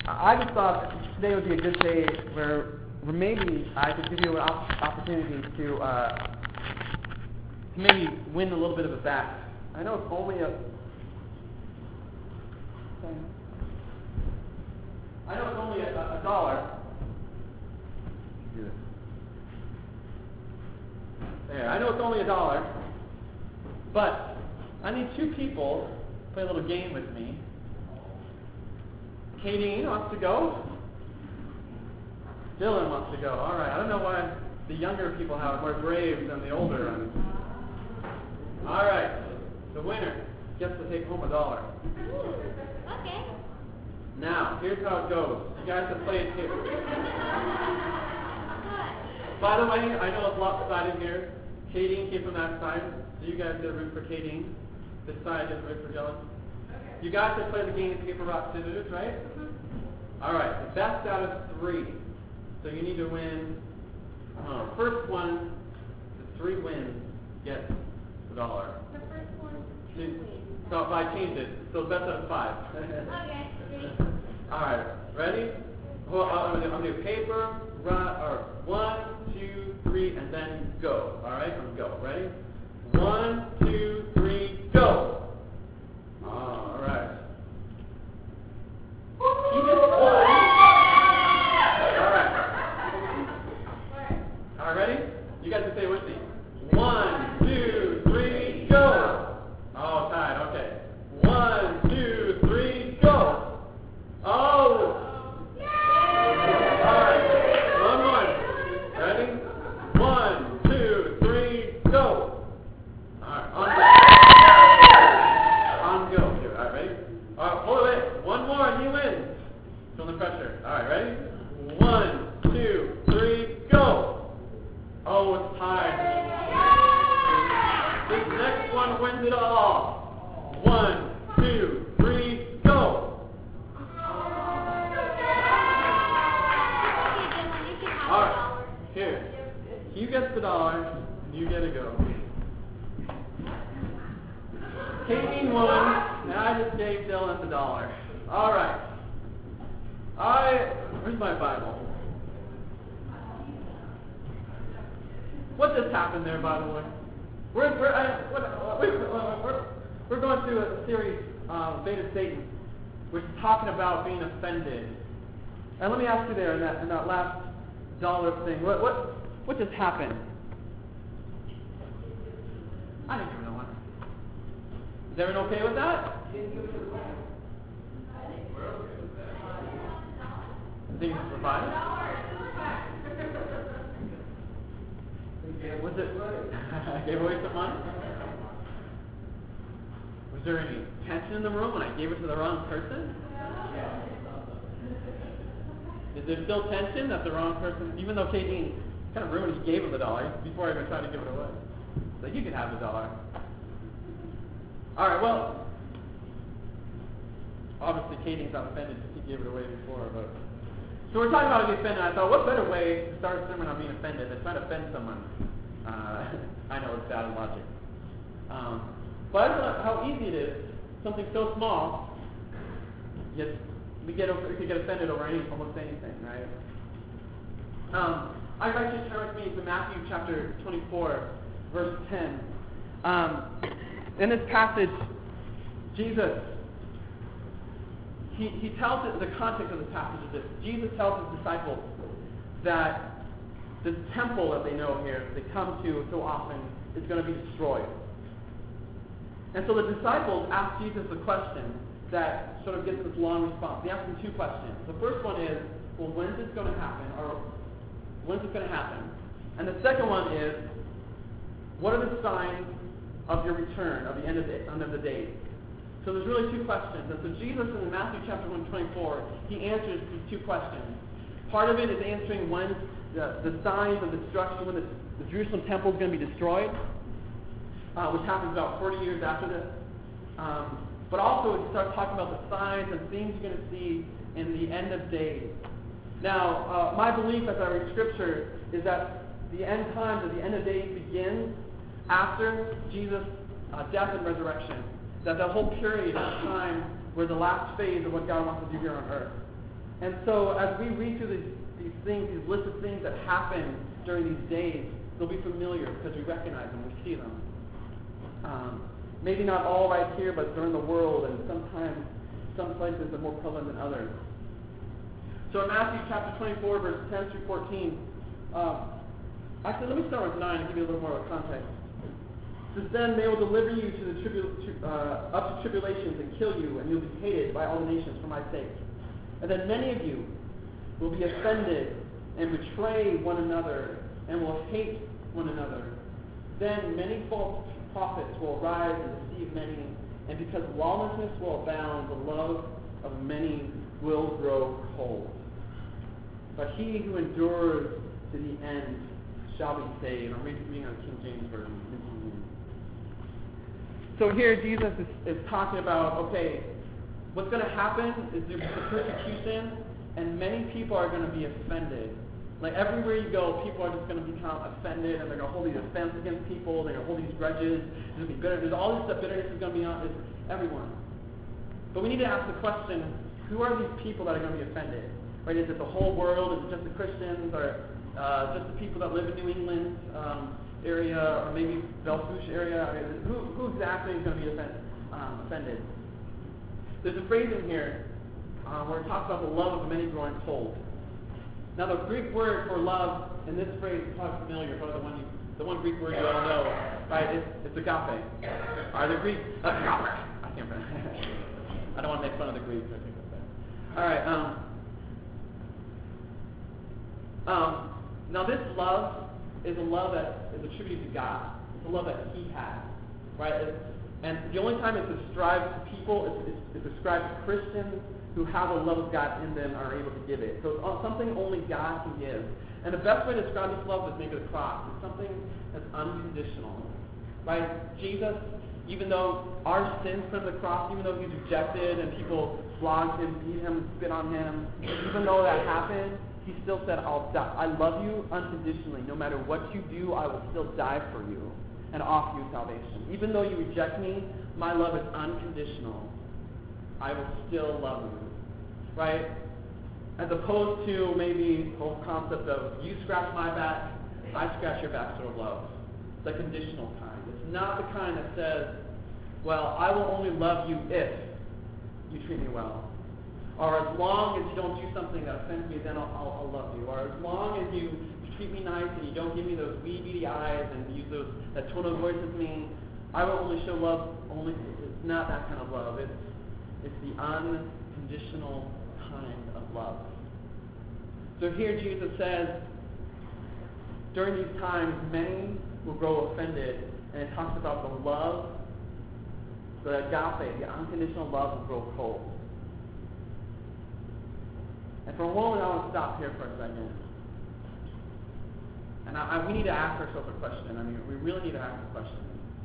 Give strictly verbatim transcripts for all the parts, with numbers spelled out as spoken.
I just thought today would be a good day where, where maybe I could give you an op- opportunity to, uh, to maybe win a little bit of a bet. I know it's only a... I know it's only a, a dollar. There, I know it's only a dollar, but I need two people to play a little game with me. Katie wants to go. Dylan wants to go. All right. I don't know why the younger people have it more brave than the older ones. All right. The winner gets to take home a dollar. Okay. Now, here's how it goes. You guys have played here. By the way, I know it's lopsided here. Katie came from that side, so you guys get a root for Katie. This side gets a root for Dylan. Okay. You guys have played the game paper, rock, scissors, right? Mm-hmm. All right. The best out of three. So you need to win. Uh, first one, the three wins get a dollar. The first one, two See? wins. So if I change it, so best out of five. Okay. All right, ready? Well, I'm going to do paper, rock, or one, two, three, and then go. All right, I'm go. Ready? One, two, three, go. All right. You just won. All right. All right, ready? You guys can say it with me. One, two, three, go. Oh, tied. Okay. One, two, three, go. Oh! All right. One more. Ready? One, two, three, go. All right. On go. On go. Here. All right. Ready? All right. Hold it. One more and you win. Feel the pressure. All right. Ready? One, two, three, go. Oh, it's tied. This next one wins it all. One, two, three, go. All right, here. You get the dollar, you get to go. Katie won, and I just gave Dylan the dollar. All right. I, where's my Bible? What just happened there, by the way? We're, we're, I, what, we're, we're, we're going through a series, uh, Beta Satan, which is talking about being offended. And let me ask you there in that, in that last dollar thing, what, what, what just happened? I didn't even know what. Is everyone okay with that? Things were fine? Was it? Gave away some money? Was there any tension in the room when I gave it to the wrong person? Is there still tension that the wrong person, even though Katie kind of ruined, he gave him the dollar before I even tried to give it away. So you can have the dollar. All right, well, obviously Katie's not offended because he gave it away before. But so we're talking about being offended. I thought, what better way to start a sermon on being offended than trying to offend someone? Uh, I know it's bad logic. Um, but I thought how easy it is, something so small, yet we get over, we can get offended over any, almost anything, right? Um, I invite you to turn with me to Matthew chapter twenty-four, verse ten. Um, in this passage, Jesus, he, he tells it, the context of this passage is this. Jesus tells his disciples that this temple that they know here, that they come to so often, is going to be destroyed. And so the disciples ask Jesus a question that sort of gets this long response. They ask him two questions. The first one is, well, when's this going to happen? Or when's this going to happen? And the second one is, what are the signs of your return, of the end of the, end of the days? So there's really two questions. And so Jesus in Matthew chapter one twenty-four, he answers these two questions. Part of it is answering when the, the signs of destruction, when the, the Jerusalem temple is going to be destroyed, uh, which happens about forty years after this. Um, but also it starts talking about the signs and things you're going to see in the end of days. Now, uh, my belief as I read Scripture is that the end times, or the end of days, begins after Jesus' uh, death and resurrection. That the whole period is time where the last phase of what God wants to do here on earth. And so as we read through these, these things, these lists of things that happen during these days, they'll be familiar because we recognize them, we see them. Um, maybe not all right here, but during the world, and sometimes some places are more prevalent than others. So in Matthew chapter twenty-four, verse ten through fourteen, um, actually let me start with nine and give you a little more of a context. It says, then they will deliver you to the tribu- uh, up to tribulations and kill you, and you'll be hated by all the nations for my sake. And then many of you will be offended and betray one another and will hate one another. Then many false prophets will arise and deceive many, and because lawlessness will abound, the love of many will grow cold. But he who endures to the end shall be saved. I'm reading on King James Version. So here Jesus is, is talking about, okay, what's going to happen is there's persecution, and many people are going to be offended. Like everywhere you go, people are just going to become offended, and they're going to hold these offense against people. They're going to hold these grudges. There's going to be bitter. There's all this stuff. Bitterness is going to be on it's everyone. But we need to ask the question: who are these people that are going to be offended? Right? Is it the whole world? Is it just the Christians, or uh, just the people that live in New England um, area, or maybe Belfouche area? I mean, who, who exactly is going to be offend, um, offended? There's a phrase in here uh, where it talks about the love of many growing cold. Now, the Greek word for love in this phrase is probably familiar, probably the one you, the one Greek word you all know, right? It's, it's agape. Are the Greek agape? I can't remember. I don't want to make fun of the Greeks. I think that's bad. All right. Um, um, now, this love is a love that is attributed to God. It's a love that He has, right? It's, and the only time it's ascribed to people is it's, it's ascribed to Christians who have the love of God in them are able to give it. So it's something only God can give. And the best way to describe this love is maybe the cross. It's something that's unconditional. Right? Jesus, even though our sins put him to the cross, even though he's rejected and people flogged him, beat him, spit on him, even though that happened, he still said, I'll die. I love you unconditionally. No matter what you do, I will still die for you and offer you salvation. Even though you reject me, my love is unconditional. I will still love you, right? As opposed to maybe the whole concept of you scratch my back, I scratch your back sort of love. The conditional kind. It's not the kind that says, well, I will only love you if you treat me well. Or as long as you don't do something that offends me, then I'll, I'll, I'll love you. Or as long as you, you treat me nice and you don't give me those wee beady eyes and use those, that tone of voice with me, I will only show love. Only it's not that kind of love. It's It's the unconditional kind of love. So here Jesus says, during these times, many will grow offended, and it talks about the love, the agape, the unconditional love will grow cold. And for a moment, I want to stop here for a second. And I, I, we need to ask ourselves a question. I mean, we really need to ask a question.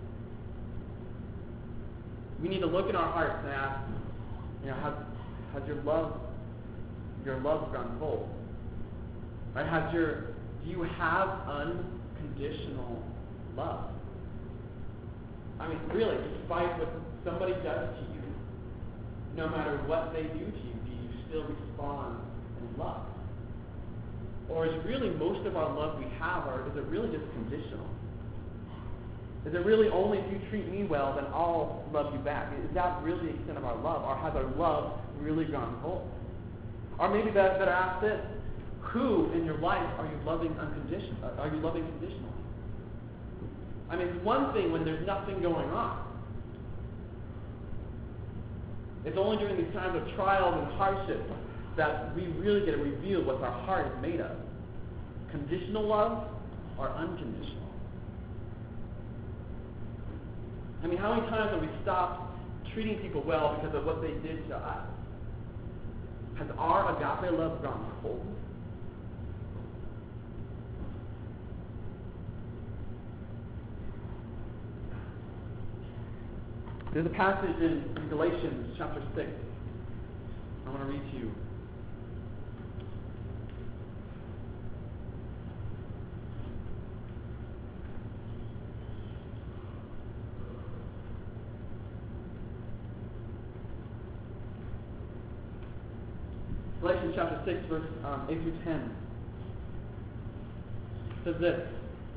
We need to look in our hearts and ask, you know, has, has your love, your love gone cold? Right? Has your, do you have unconditional love? I mean, really, despite what somebody does to you, no matter what they do to you, do you still respond in love? Or is really most of our love we have, or is it really just conditional? Is it really only if you treat me well, then I'll love you back? Is that really the extent of our love? Or has our love really gone cold? Or maybe that better ask this: who in your life are you loving unconditionally? Are you loving conditionally? I mean, it's one thing when there's nothing going on. It's only during these times of trials and hardships that we really get to reveal what our heart is made of. Conditional love or unconditional. I mean, how many times have we stopped treating people well because of what they did to us? Has our agape love gone cold? There's a passage in, in Galatians chapter six. I want to read to you. Galatians chapter six, verse um, eight through ten. It says this.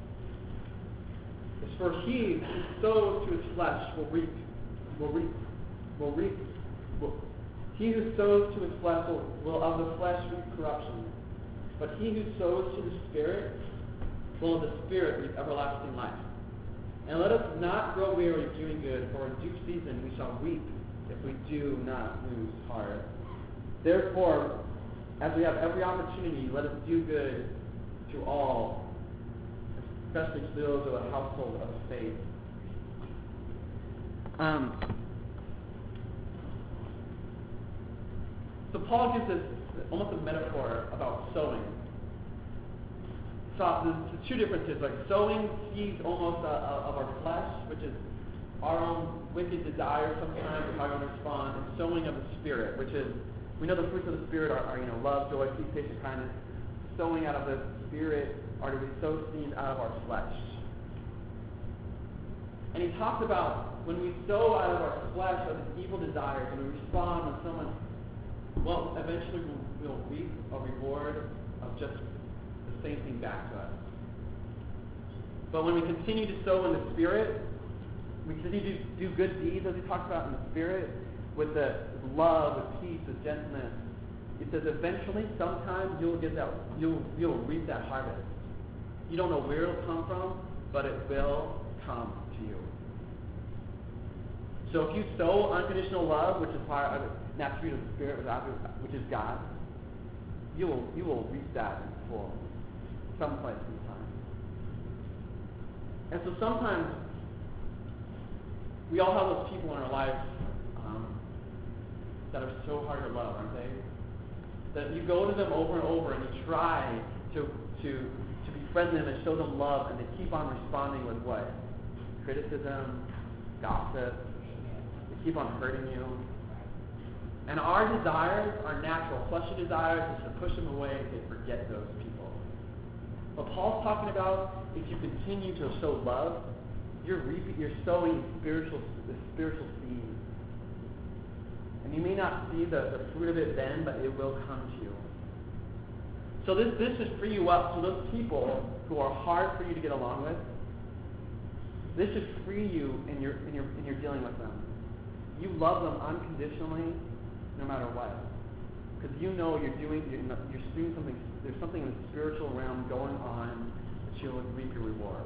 It's for he who sows to his flesh will reap, will reap, will reap. Will, he who sows to his flesh will, will of the flesh reap corruption. But he who sows to the Spirit will of the Spirit reap everlasting life. And let us not grow weary of doing good, for in due season we shall reap if we do not lose heart. Therefore, as we have every opportunity, let us do good to all, especially to those of the household of faith. Um, so Paul gives us almost a metaphor about sowing. So there's two differences, like sowing seeds almost uh, of our flesh, which is our own wicked desires sometimes and how we want to respond, and sowing of the Spirit, which is, we know the fruits of the Spirit are, are you know, love, joy, peace, patience, kindness. Sowing out of the Spirit are to be sow seeds out of our flesh. And he talks about when we sow out of our flesh of these evil desires, and we respond when someone, well, eventually we'll, we'll reap a reward of just the same thing back to us. But when we continue to sow in the Spirit, we continue to do good deeds, as he talks about in the Spirit, with the with love, with peace, with gentleness. He says eventually, sometimes you'll get that, you'll you'll reap that harvest. You don't know where it'll come from, but it will come to you. So if you sow unconditional love, which is part of that fruit of the Spirit, which is God, you will you will reap that in full, someplace in time. And so sometimes we all have those people in our lives um, that are so hard to love, aren't they? That you go to them over and over and you try to to to befriend them and show them love, and they keep on responding with what? Criticism, gossip. They keep on hurting you. And our desires, our natural fleshly desires, is to push them away and say, forget those people. What Paul's talking about, if you continue to show love, you're reaping, you're sowing spiritual, the spiritual seed. And you may not see the, the fruit of it then, but it will come to you. So this, this should free you up. So those people who are hard for you to get along with, this should free you in your in your in your dealing with them. You love them unconditionally, no matter what, because you know you're doing you're, you're doing something. There's something in the spiritual realm going on that you'll reap your reward.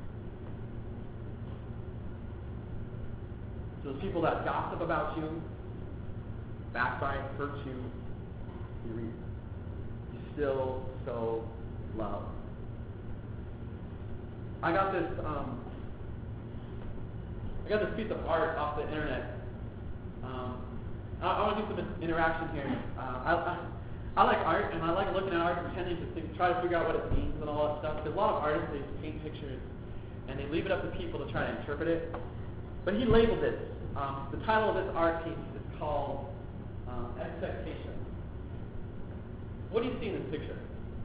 So those people that gossip about you, backbite, hurt you, you reap. You still sow love. I got this. Um, I got this piece of art off the internet. Um, I, I want to do some interaction here. Uh, I, I, I like art, and I like looking at art, pretending to think, try to figure out what it means and all that stuff. There's a lot of artists, they paint pictures, and they leave it up to people to try to interpret it. But he labeled it. Um, the title of this art piece is called um, Expectation. What do you see in this picture?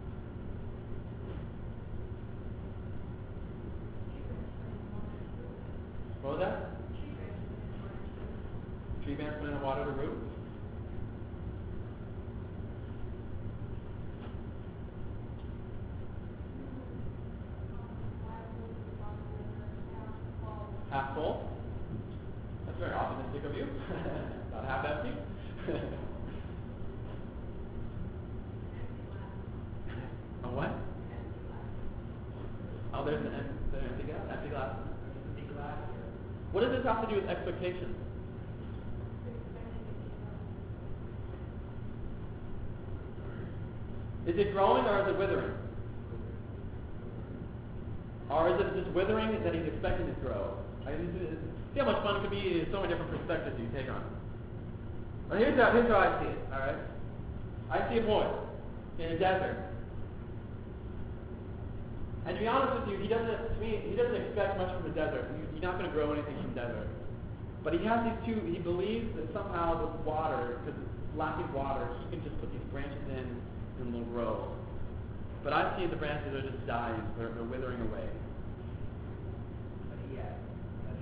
What was that? Tree branch put in a water to root. Half full. That's very optimistic of you. Not half empty. A what? Oh, there's an empty, there's an empty glass. Empty glass. Empty glass. What does this have to do with expectations? Is it growing or is it withering? Or is it just withering that he's expecting to grow? I mean, see how much fun it could be? There's so many different perspectives you take on it. Well, here's how, here's how I see it, all right? I see a boy in a desert. And to be honest with you, he doesn't, to me, he doesn't expect much from the desert. You're not going to grow anything from the desert. But he has these two, he believes that somehow with water, because it's lacking water, he can just put these branches in and they'll grow. But I see the branches are just dying, they're, they're withering away.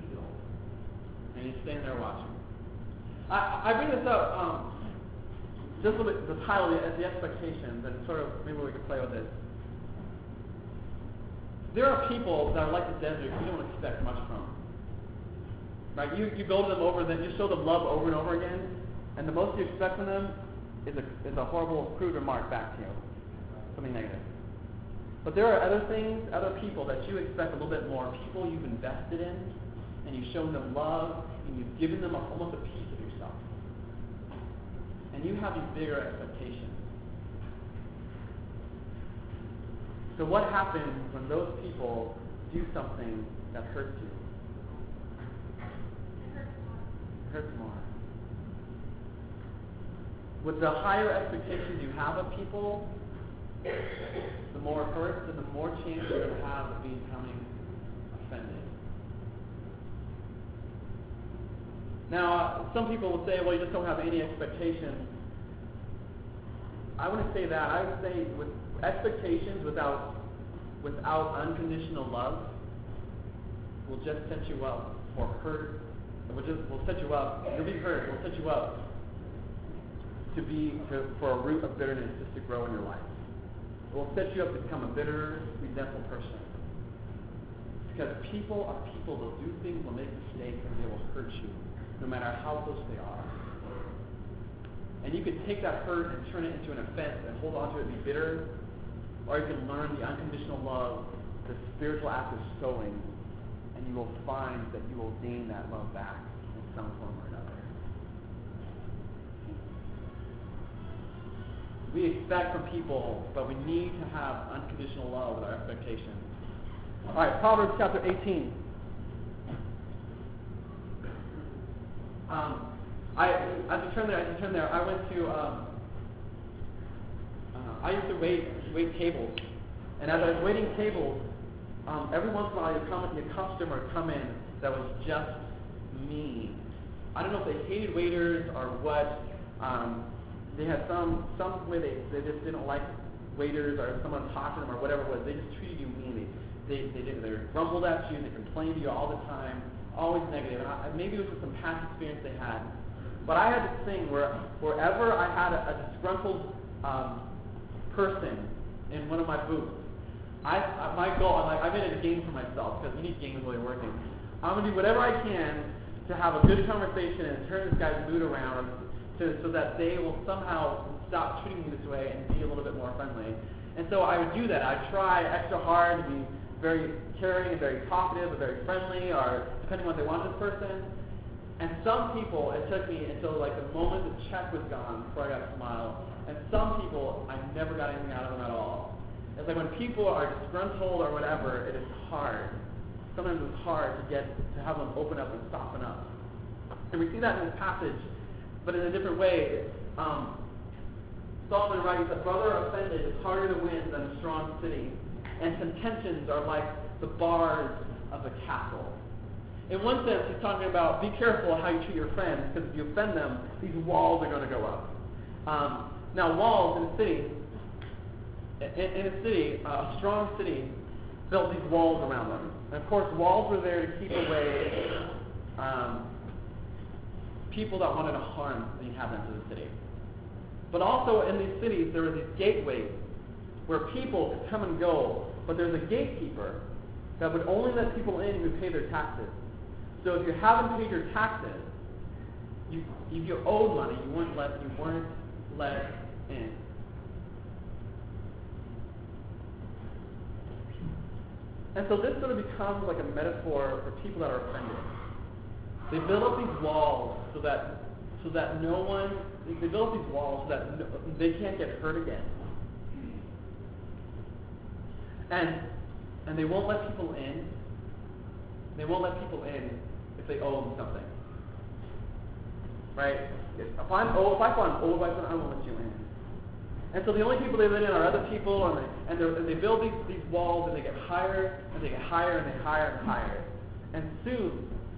And he's staying there watching. I, I bring this up. Um, just a little bit, the title, the, the expectations, and sort of maybe we could play with it. There are people that are like the desert you don't expect much from. Right? You, you go to them over, them, you show them love over and over again, and the most you expect from them is a, is a horrible, crude remark back to you. Something negative. But there are other things, other people that you expect a little bit more. People you've invested in, and you've shown them love, and you've given them a, almost a piece of yourself. And you have these bigger expectations. So what happens when those people do something that hurts you? It hurts more. With the higher expectations you have of people, the more it hurts and the more chance you're going to have of becoming offended. Now, uh, some people will say, well, you just don't have any expectations. I wouldn't say that. I would say with expectations without without unconditional love will just set you up for hurt. Will just will set you up. You'll be hurt. It will set you up to be to, for a root of bitterness just to grow in your life. It will set you up to become a bitter, resentful person. Because people are people. They'll do things. They'll make mistakes, and they will hurt you, no matter how close they are. And you can take that hurt and turn it into an offense and hold on to it and be bitter, or you can learn the unconditional love, the spiritual act of sowing, and you will find that you will gain that love back in some form or another. We expect from people, but we need to have unconditional love with our expectations. All right, Proverbs chapter eighteen. Um, I, as you turn there, as you turn there, I went to, um, uh, I used to wait, wait tables. And as I was waiting tables, um, every once in a while you'd come, a customer would come in that was just mean. I don't know if they hated waiters or what. Um, they had some, some way they, they just didn't like waiters or someone talked to them or whatever it was. They just treated you meanly. They, they, did, they grumbled at you, they complained to you all the time, always negative. And I, maybe it was just some past experience they had. But I had this thing where wherever I had a, a disgruntled um, person in one of my booths, I, I my goal, I'm like, I made it a game for myself because we need games while you're working. I'm going to do whatever I can to have a good conversation and turn this guy's mood around to, so that they will somehow stop treating me this way and be a little bit more friendly. And so I would do that. I'd try extra hard to be very caring and very talkative and very friendly, or depending on what they want of this person. And some people, it took me until like the moment the check was gone before I got a smile. And some people, I never got anything out of them at all. It's like when people are disgruntled or whatever, it is hard. Sometimes it's hard to get to have them open up and soften up. And we see that in this passage, but in a different way. Um, Solomon writes that brother offended is harder to win than a strong city, and contentions are like the bars of a castle. In one sense, he's talking about be careful how you treat your friends, because if you offend them, these walls are going to go up. Um, now, walls in a city, in, in a city, uh, a strong city, built these walls around them. And of course, walls were there to keep away um, people that wanted to harm the inhabitants of the city. But also in these cities, there were these gateways where people could come and go, but there's a gatekeeper that would only let people in who pay their taxes. So if you haven't paid your taxes, you, if you owed money, you weren't let you weren't let in. And so this sort of becomes like a metaphor for people that are offended. They build up these walls so that so that no one they build up these walls so that no, they can't get hurt again. And and they won't let people in. They won't let people in if they owe them something. Right? If I'm owed, if I feel I'm owed by someone, I won't let you in. And so the only people they let in are other people, and they, and, and they build these, these walls, and they get higher, and they get higher, and they higher and higher. And soon,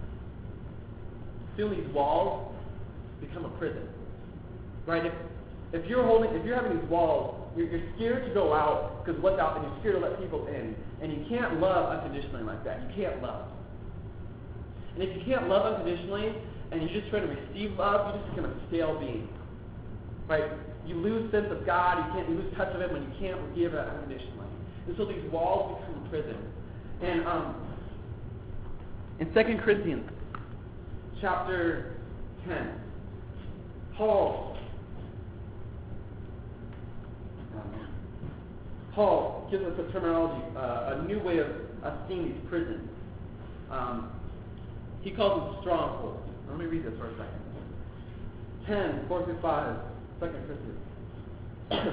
soon these walls become a prison. Right? If, if you're holding, if you're having these walls, you're, you're scared to go out because what's out, and you're scared to let people in, and you can't love unconditionally like that. You can't love. And if you can't love unconditionally, and you're just trying to receive love, you just become a stale being. Right? you lose sense of God, you can't you lose touch of it when you can't forgive unconditionally. And so these walls become a prison. And um, in Second Corinthians chapter ten, Paul Paul gives us a terminology, uh, a new way of, of seeing these prisons. Um, he calls them strongholds. Let me read this for a second. ten, four through five, Second Corinthians.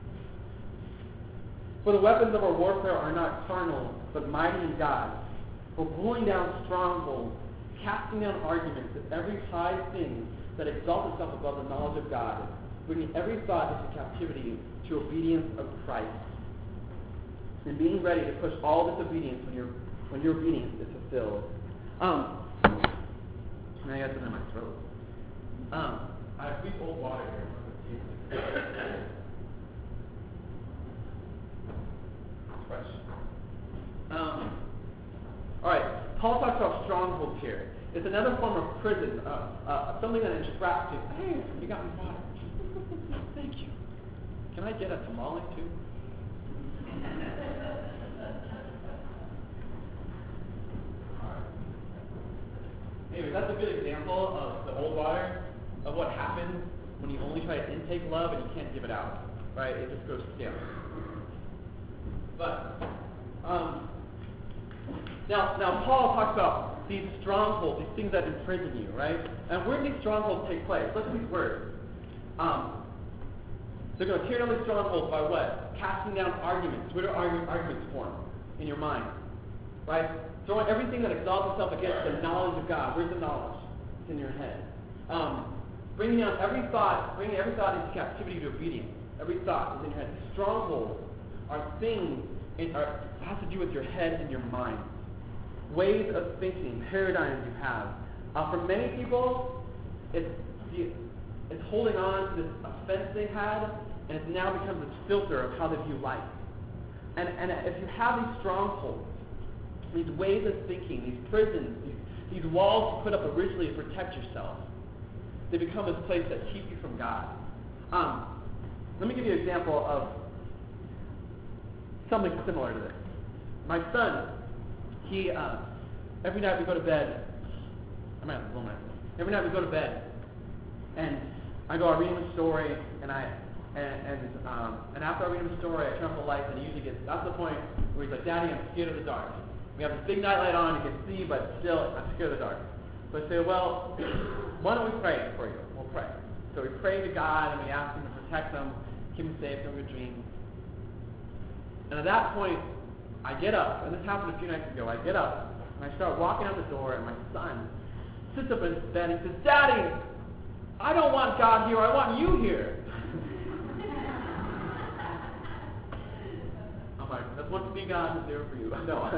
For the weapons of our warfare are not carnal, but mighty in God, for pulling down strongholds, casting down arguments and every high thing that exalts itself above the knowledge of God, bringing every thought into captivity to obedience of Christ, and being ready to push all disobedience when your when your obedience is fulfilled. Um, now I got something in my throat. Um, I have weak old water here. Fresh. Um, all right. Paul talks about strongholds here. It's another form of prison, uh, uh, something that entraps you. Hey, you got me water. Thank you. Can I get a tamale too? Anyway, that's a good example of the old water, of what happens when you only try to intake love and you can't give it out, right? It just goes stale. But um, now, now Paul talks about these strongholds, these things that imprison you, right? And where do these strongholds take place? Look at these words. Um, they're going to tear down these strongholds by what? Casting down arguments. Where do argu- arguments form? In your mind, right? Throwing everything that exalts itself against the knowledge of God. Where's the knowledge? It's in your head. Um, bringing down every thought, bringing every thought into captivity to obedience. Every thought is in your head. Strongholds are things, it are, has to do with your head and your mind. Ways of thinking, paradigms you have. Uh, for many people, it's, the, it's holding on to this offense they had, and it now becomes this filter of how they view life. And, and if you have these strongholds, these ways of thinking, these prisons, these, these walls you put up originally to protect yourself, they become this place that keep you from God. Um, let me give you an example of something similar to this. My son, he, uh, every night we go to bed, I might have to blow my every night we go to bed, and I go, I read him a story, and I, and, and, um, and after I read him a story, I turn off the lights, and he usually gets, that's the point where he's like, Daddy, I'm scared of the dark. We have this big nightlight on, you can see, but still, I'm scared of the dark. So I say, well, why don't we pray for you? We'll pray. So we pray to God, and we ask him to protect them, keep them safe from your dreams. And at that point, I get up, and this happened a few nights ago. I get up, and I start walking out the door, and my son sits up in his bed, and he says, Daddy, I don't want God here, I want you here. I'm like, that's what to be God is there for you. No.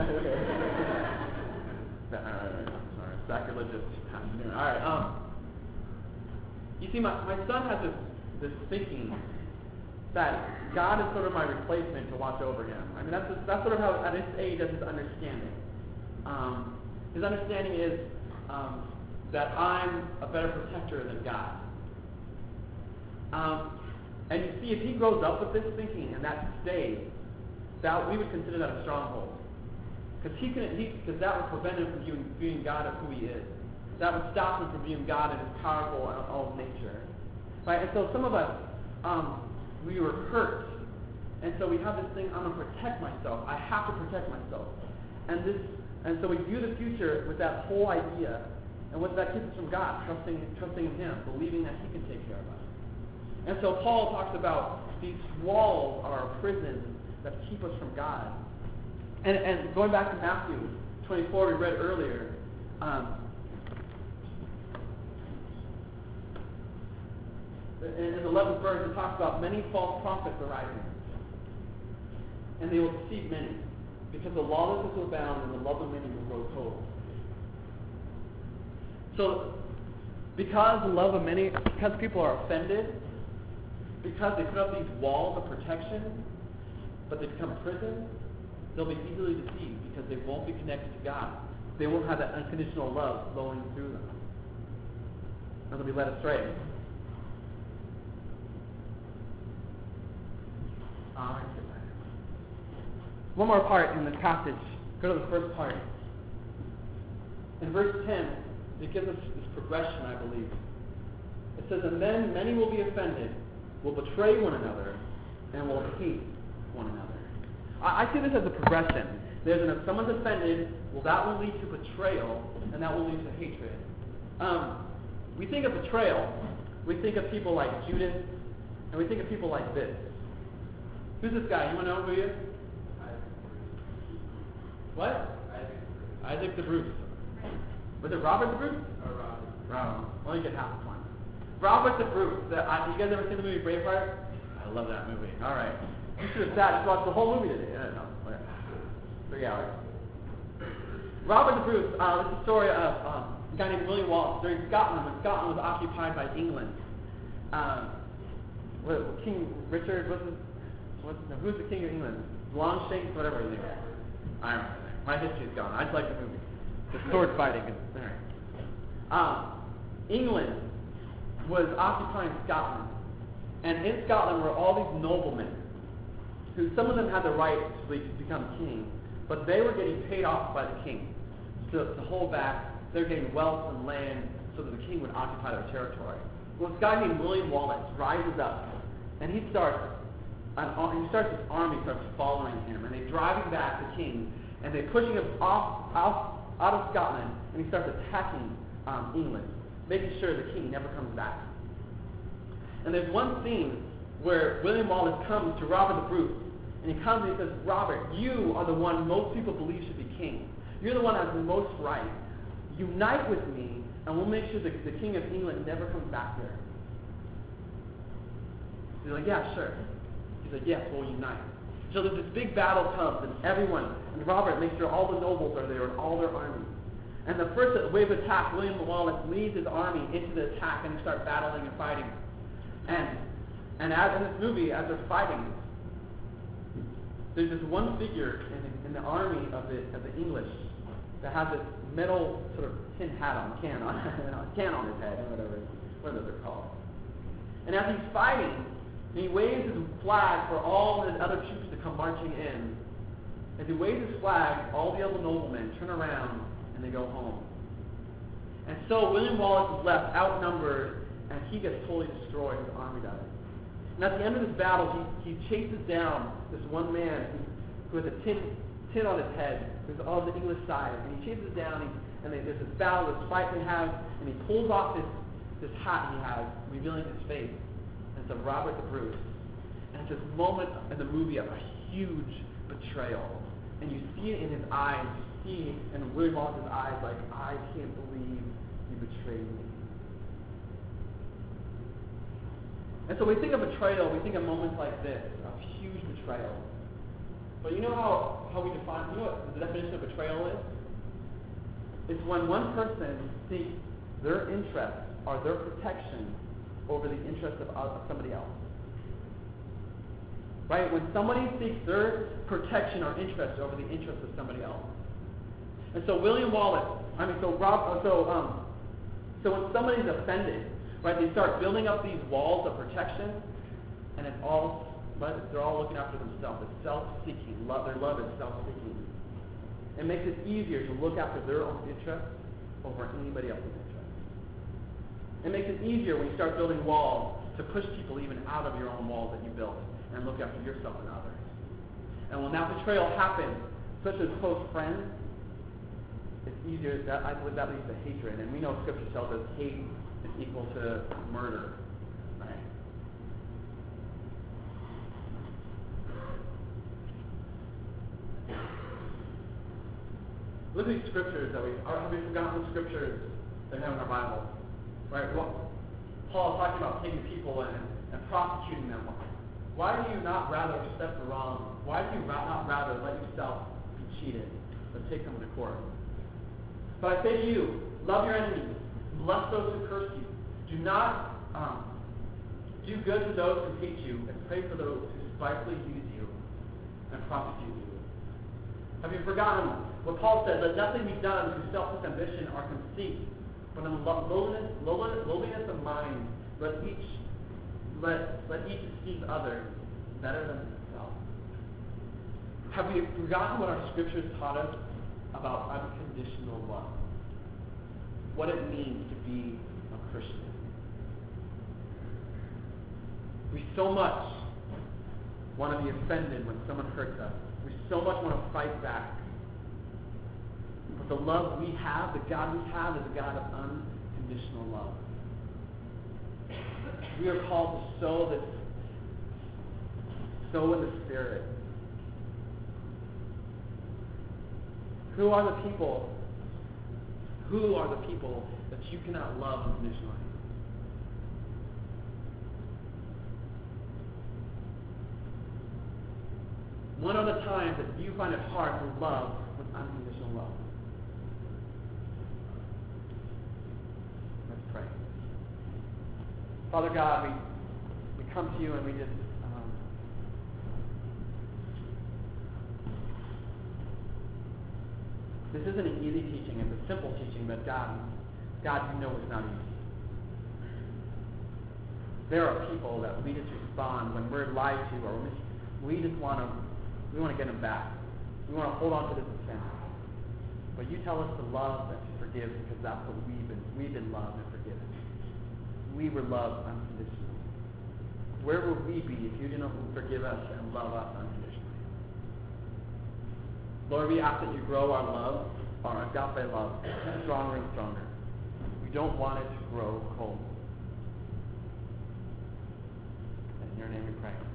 Sorry, sacrilegious. All right. Um, you see, my, my son has this, this thinking that God is sort of my replacement to watch over him. I mean, that's just, that's sort of how, at his age, that's his understanding. Um, his understanding is um, that I'm a better protector than God. Um, and you see, if he grows up with this thinking and that stays, that we would consider that a stronghold. Because he can, because that would prevent him from viewing, viewing God as who he is. That would stop him from viewing God as his powerful and all nature. Right? And so some of us, um, we were hurt. And so we have this thing, I'm going to protect myself. I have to protect myself. And this, and so we view the future with that whole idea. And what that keeps us from God, trusting, trusting in him, believing that he can take care of us. And so Paul talks about these walls are a prison that keep us from God. And, and going back to Matthew twenty-four, we read earlier, um, in the eleventh verse, it talks about many false prophets arising. And they will deceive many, because the lawlessness will abound and the love of many will grow cold. So, because the love of many, because people are offended, because they put up these walls of protection, but they become a prison, they'll be easily deceived because they won't be connected to God. They won't have that unconditional love flowing through them. And they'll be led astray. Uh, one more part in this passage. Go to the first part. In verse ten, it gives us this progression, I believe. It says, and then many will be offended, will betray one another, and will hate one another. I, I see this as a progression. There's an, if someone's offended, well, that will lead to betrayal, and that will lead to hatred. Um, we think of betrayal, we think of people like Judas, and we think of people like this. Who's this guy? You want to know who he is? What? Isaac the Bruce. Was it Robert the Bruce? Or Robert. Robert. Well, you get half the point. Robert the Bruce. The, uh, you guys ever seen the movie Braveheart? I love that movie. All right. You should have sat and watched the whole movie today. I don't know. Okay. Three hours. Robert the Bruce. Uh, it's a story of um, a guy named William Wallace during Scotland when Scotland was occupied by England. Um, what, King Richard, what's his, what's, no, who's the king of England? Longshanks, whatever his name is. I don't know. My history's gone. I just like the movie. The sword fighting is all right. Um, England was occupying Scotland, and in Scotland were all these noblemen, who some of them had the right to be, become king, but they were getting paid off by the king to, to hold back. They're getting wealth and land so that the king would occupy their territory. Well, this guy named William Wallace rises up, and he starts an, he starts this army starts following him, and they drive him back the king, and they pushing him off, off out of Scotland, and he starts attacking um, England, making sure the king never comes back. And there's one scene where William Wallace comes to Robert the Bruce, and he comes and he says, Robert, you are the one most people believe should be king. You're the one that has the most right. Unite with me, and we'll make sure that the king of England never comes back here. He's like, yeah, sure. He's like, yes, we'll unite. So there's this big battle comes, and everyone, and Robert makes sure all the nobles are there and all their armies. And the first wave of attack, William Wallace leads his army into the attack, and they start battling and fighting. And and as in this movie, as they're fighting, there's this one figure in, in the army of the of the English that has this metal sort of tin hat on, can on, can on his head, or whatever, whatever they're called. And as he's fighting, he waves his flag for all his other troops to come marching in. As he waves his flag, all the other noblemen turn around and they go home. And so William Wallace is left outnumbered, and he gets totally destroyed. His army dies. And at the end of this battle, he, he chases down this one man who, who has a tin, tin on his head, who's on the English side. And he chases down, and, he, and they, there's this battle, this fight they have, and he pulls off this, this hat he has, revealing his face. And it's of Robert the Bruce. And it's this moment in the movie of a huge betrayal. And you see it in his eyes. You see in William Wallace's eyes, like, I can't believe you betrayed me. And so we think of betrayal, we think of moments like this, of huge betrayal. But you know how, how we define, you know what the definition of betrayal is? It's when one person seeks their interests or their protection over the interests of, of somebody else. Right? When somebody seeks their protection or interest over the interests of somebody else. And so William Wallace, I mean, so Rob, so um, so when somebody's offended, right, they start building up these walls of protection, and it's all, right, they're all looking after themselves. It's self-seeking. Love, their love is self-seeking. It makes it easier to look after their own interests over anybody else's interests. It makes it easier when you start building walls to push people even out of your own walls that you built and look after yourself and others. And when that betrayal happens, especially with close friends, it's easier, that, I believe that leads to hatred. And we know Scripture tells us hate is equal to murder. Right? Look at these scriptures that we, or have we forgotten the scriptures that we have in our Bible? Right? Well, Paul is talking about taking people and, and prosecuting them. Why do you not rather accept the wrong? Why do you not rather let yourself be cheated than take them to court? But I say to you, love your enemies, bless those who curse you. Do not um, do good to those who hate you, and pray for those who spitefully use you and prosecute you. Have you forgotten what Paul said? Let nothing be done through selfish ambition or conceit, but in lowliness, lowliness, lowliness of mind, let each let let each esteem others better than himself. yourself? Have we forgotten what our scriptures taught us about unconditional love? What it means to be a Christian. We so much want to be offended when someone hurts us. We so much want to fight back. But the love we have, the God we have, is a God of unconditional love. We are called to sow this, sow in the Spirit. Who are the people? Who are the people that you cannot love unconditionally? When are the times that you find it hard to love with unconditional love? Let's pray. Father God, we, we come to you and we just um, this isn't an easy teaching, it's a simple teaching, but God, God, you know it's not easy. There are people that we just respond when we're lied to, or we, we just want to we want to get them back. We want to hold on to this offense. But you tell us to love and to forgive because that's what we've been we've been loved and forgiven. We were loved unconditionally. Where would we be if you didn't forgive us and love us unconditionally? Lord, we ask that you grow our love, our agape love, stronger and stronger. We don't want it to grow cold. In your name we pray.